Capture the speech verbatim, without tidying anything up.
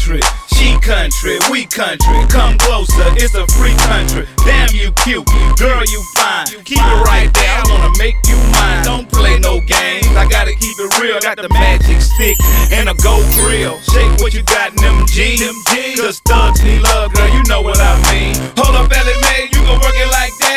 country. She country, we country. Come closer, it's a free country. Damn, you cute, girl, you fine. Keep it right there, I wanna make you mine. Don't play no games, I gotta keep it real. Got the magic stick and a gold grill. Shake what you got in them jeans. Cause thugs need love, girl, you know what I mean. Hold up, Ellie Mae, you gon' work it like that.